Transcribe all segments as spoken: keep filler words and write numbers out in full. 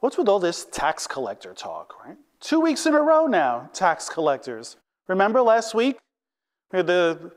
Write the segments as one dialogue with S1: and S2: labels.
S1: What's with all this tax collector talk, right? Two weeks in a row now, tax collectors. Remember last week? We had the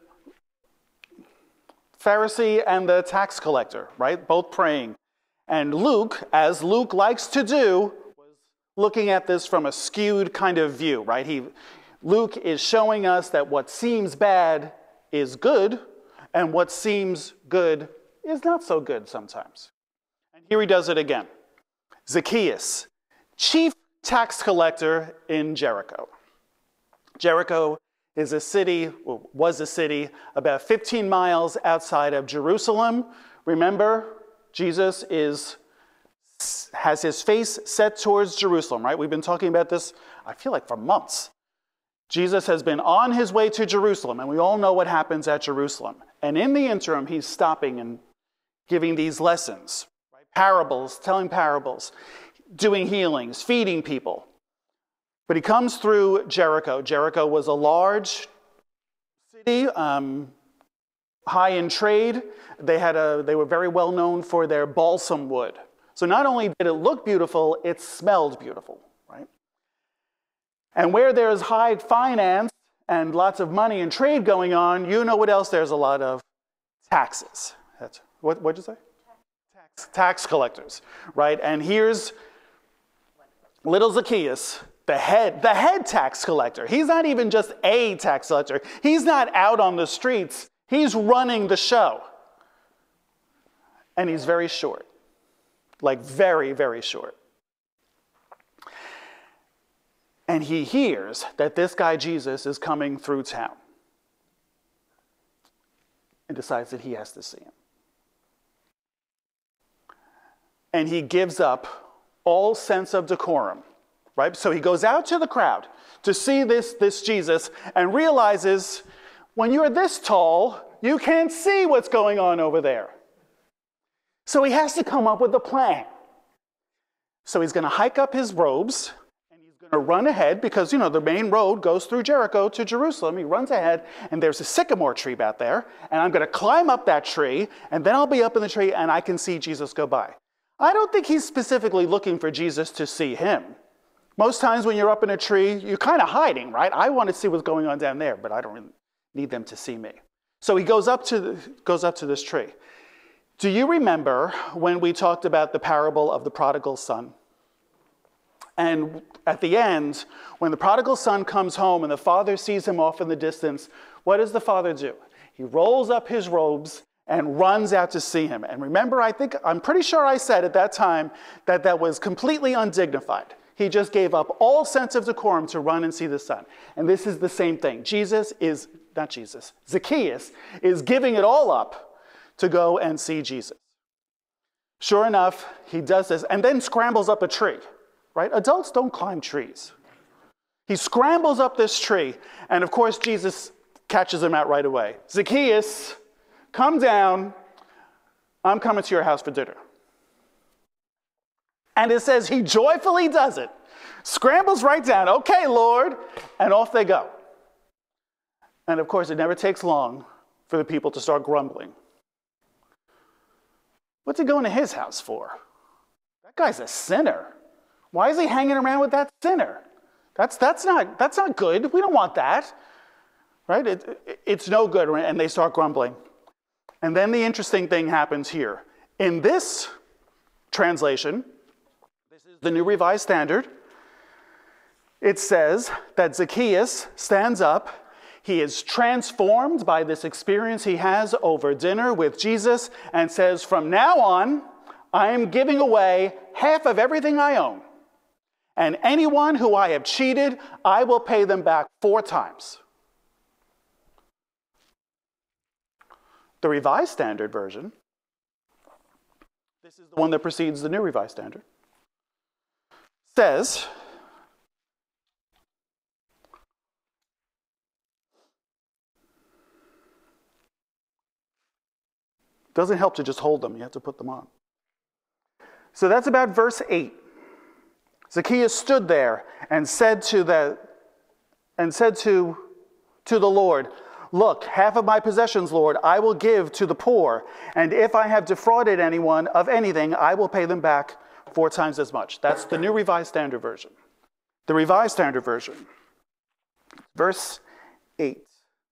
S1: Pharisee and the tax collector, right? Both praying. And Luke, as Luke likes to do, was looking at this from a skewed kind of view, right? He, Luke is showing us that what seems bad is good, and what seems good is not so good sometimes. And here he does it again. Zacchaeus, chief tax collector in Jericho. Jericho is a city, well, was a city about fifteen miles outside of Jerusalem. Remember, Jesus is, has his face set towards Jerusalem, right? We've been talking about this, I feel like, for months. Jesus has been on his way to Jerusalem, and we all know what happens at Jerusalem. And in the interim, he's stopping and giving these lessons, right? Parables, telling parables, doing healings, feeding people. But he comes through Jericho. Jericho was a large city, um, high in trade. They had a, they were very well known for their balsam wood. So not only did it look beautiful, it smelled beautiful, right? And where there's high finance and lots of money and trade going on, you know what else there's a lot of? Taxes. That's, what what'd you say? Tax, tax collectors, right? And here's little Zacchaeus, the head, the head tax collector. He's not even just a tax collector. He's not out on the streets. He's running the show. And he's very short. Like very, very short. And he hears that this guy Jesus is coming through town. And decides that he has to see him. And he gives up all sense of decorum. Right? So he goes out to the crowd to see this, this Jesus and realizes when you're this tall, you can't see what's going on over there. So he has to come up with a plan. So he's going to hike up his robes and he's going to run ahead because, you know, the main road goes through Jericho to Jerusalem. He runs ahead and there's a sycamore tree back there and I'm going to climb up that tree and then I'll be up in the tree and I can see Jesus go by. I don't think he's specifically looking for Jesus to see him. Most times when you're up in a tree, you're kind of hiding, right? I want to see what's going on down there, but I don't really need them to see me. So he goes up to, the, goes up to this tree. Do you remember when we talked about the parable of the prodigal son? And at the end, when the prodigal son comes home and the father sees him off in the distance, what does the father do? He rolls up his robes and runs out to see him. And remember, I think, I'm pretty sure I said at that time that that was completely undignified. He just gave up all sense of decorum to run and see the son. And this is the same thing. Jesus is, not Jesus, Zacchaeus is giving it all up to go and see Jesus. Sure enough, he does this and then scrambles up a tree, right? Adults don't climb trees. He scrambles up this tree, and of course, Jesus catches him out right away. Zacchaeus, come down. I'm coming to your house for dinner. And it says he joyfully does it. Scrambles right down. Okay, Lord. And off they go. And of course, it never takes long for the people to start grumbling. What's he going to his house for? That guy's a sinner. Why is he hanging around with that sinner? That's, that's, not, that's not good. We don't want that. Right? It, it, it's no good. And they start grumbling. And then the interesting thing happens here. In this translation, the New Revised Standard, it says that Zacchaeus stands up. He is transformed by this experience he has over dinner with Jesus and says, from now on, I am giving away half of everything I own. And anyone who I have cheated, I will pay them back four times. The Revised Standard version, this is the one that precedes the New Revised Standard, says, doesn't help to just hold them, you have to put them on. So that's about verse eight. Zacchaeus stood there and said to the and said to, to the Lord, look, half of my possessions, Lord, I will give to the poor, and if I have defrauded anyone of anything, I will pay them back four times as much. That's the New Revised Standard Version. The Revised Standard Version, verse eight.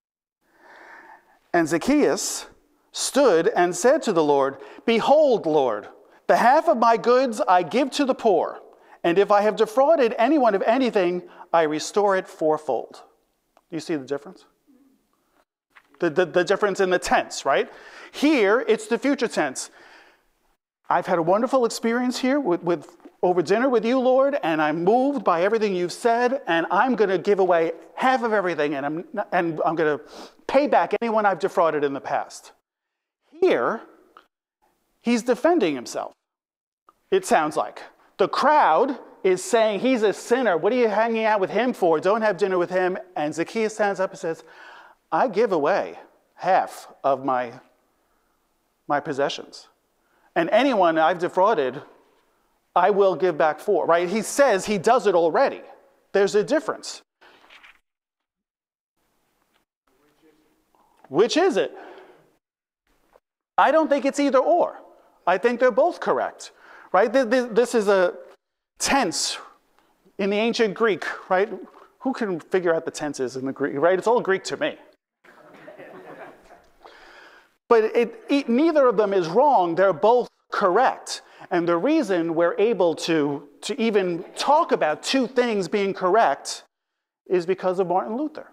S1: And Zacchaeus stood and said to the Lord, "Behold, Lord, the half of my goods I give to the poor, and if I have defrauded anyone of anything, I restore it fourfold." Do you see the difference? The, the, the difference in the tense, right? Here, it's the future tense. I've had a wonderful experience here with, with over dinner with you, Lord, and I'm moved by everything you've said, and I'm going to give away half of everything, and I'm, and I'm going to pay back anyone I've defrauded in the past. Here, he's defending himself, it sounds like. The crowd is saying he's a sinner. What are you hanging out with him for? Don't have dinner with him. And Zacchaeus stands up and says, I give away half of my, my possessions. And anyone I've defrauded, I will give back four, right? He says he does it already. There's a difference. Which is it? I don't think it's either or. I think they're both correct, right? This is a tense in the ancient Greek, right? Who can figure out the tenses in the Greek, right? It's all Greek to me. But it, it, neither of them is wrong. They're both correct. And the reason we're able to, to even talk about two things being correct is because of Martin Luther.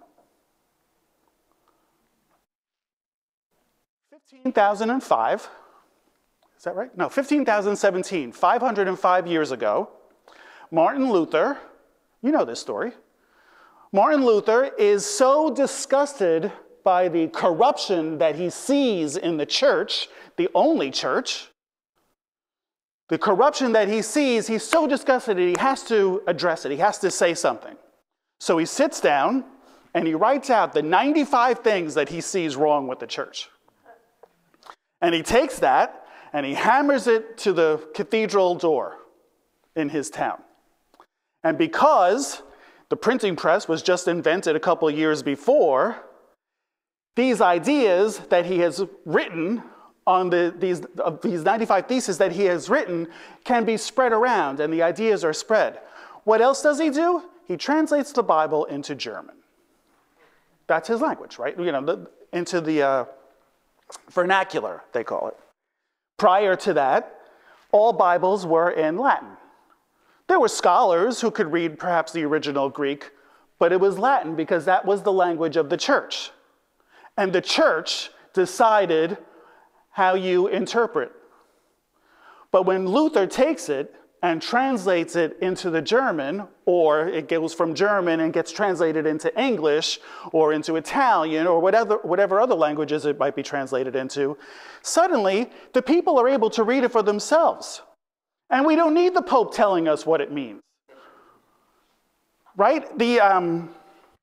S1: fifteen thousand five, is that right? No, fifteen thousand seventeen, five hundred five years ago, Martin Luther, you know this story. Martin Luther is so disgusted by the corruption that he sees in the church, the only church, the corruption that he sees, he's so disgusted that he has to address it. He has to say something. So he sits down and he writes out the ninety-five things that he sees wrong with the church. And he takes that and he hammers it to the cathedral door in his town. And because the printing press was just invented a couple years before, these ideas that he has written on the, these, uh, these ninety-five theses that he has written can be spread around, and the ideas are spread. What else does he do? He translates the Bible into German. That's his language, right? You know, the, into the uh, vernacular, they call it. Prior to that, all Bibles were in Latin. There were scholars who could read perhaps the original Greek, but it was Latin because that was the language of the church. And the church decided how you interpret. But when Luther takes it and translates it into the German, or it goes from German and gets translated into English or into Italian or whatever, whatever other languages it might be translated into, suddenly the people are able to read it for themselves. And we don't need the Pope telling us what it means. Right? The, um,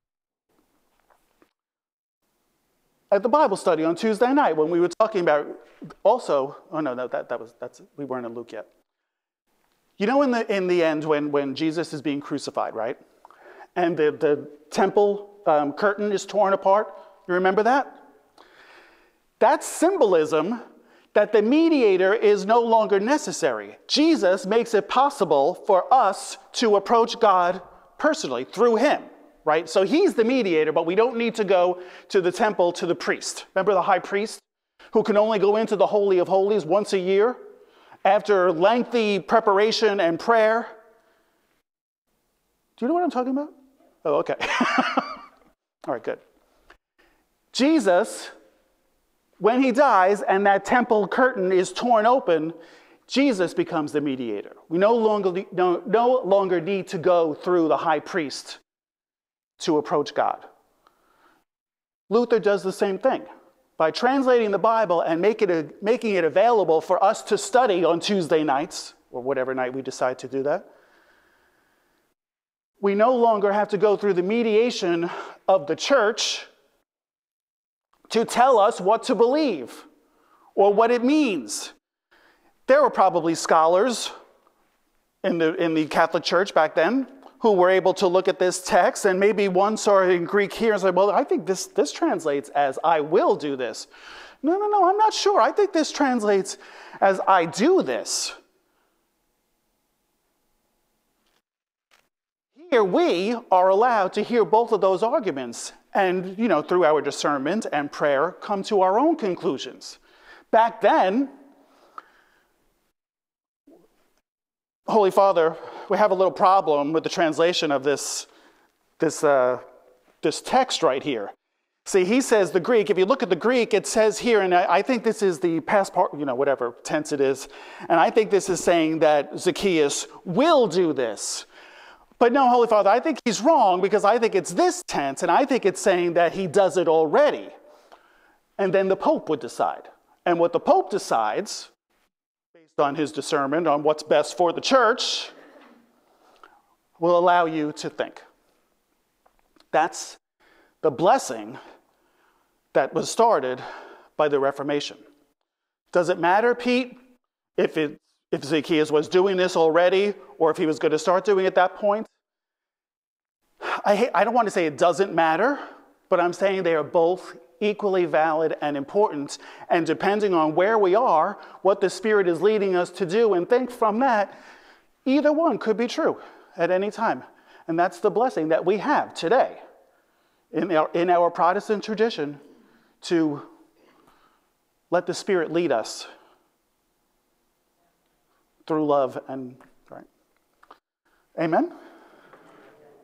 S1: at the Bible study on Tuesday night, when we were talking about also, oh no, no, that, that was, that's, we weren't in Luke yet. You know in the, in the end when, when Jesus is being crucified, right? And the, the temple um, curtain is torn apart. You remember that? That's symbolism that the mediator is no longer necessary. Jesus makes it possible for us to approach God personally through him, right? So he's the mediator, but we don't need to go to the temple to the priest. Remember the high priest who can only go into the Holy of Holies once a year after lengthy preparation and prayer? Do you know what I'm talking about? Oh, okay. All right, good. Jesus, when he dies and that temple curtain is torn open, Jesus becomes the mediator. We no longer, no, no longer need to go through the high priest to approach God. Luther does the same thing. By translating the Bible and make it a, making it available for us to study on Tuesday nights, or whatever night we decide to do that, we no longer have to go through the mediation of the church to tell us what to believe or what it means. There were probably scholars in the, in the Catholic Church back then who were able to look at this text, and maybe one saw it in Greek here and said, well, I think this, this translates as I will do this. No, no, no, I'm not sure. I think this translates as I do this. here we are allowed to hear both of those arguments and, you know, through our discernment and prayer, come to our own conclusions. Back then, Holy Father, we have a little problem with the translation of this, this, uh, this text right here. See, he says the Greek, if you look at the Greek, it says here, and I, I think this is the past part, you know, whatever tense it is, and I think this is saying that Zacchaeus will do this. But no, Holy Father, I think he's wrong because I think it's this tense, and I think it's saying that he does it already. And then the Pope would decide. And what the Pope decides, based on his discernment on what's best for the church, will allow you to think. That's the blessing that was started by the Reformation. Does it matter, Pete, if it if Zacchaeus was doing this already or if he was going to start doing it at that point? I, hate, I don't want to say it doesn't matter, but I'm saying they are both equally valid and important. And depending on where we are, what the Spirit is leading us to do and think from that, either one could be true at any time. And that's the blessing that we have today in our, in our Protestant tradition to let the Spirit lead us through love and right. Amen.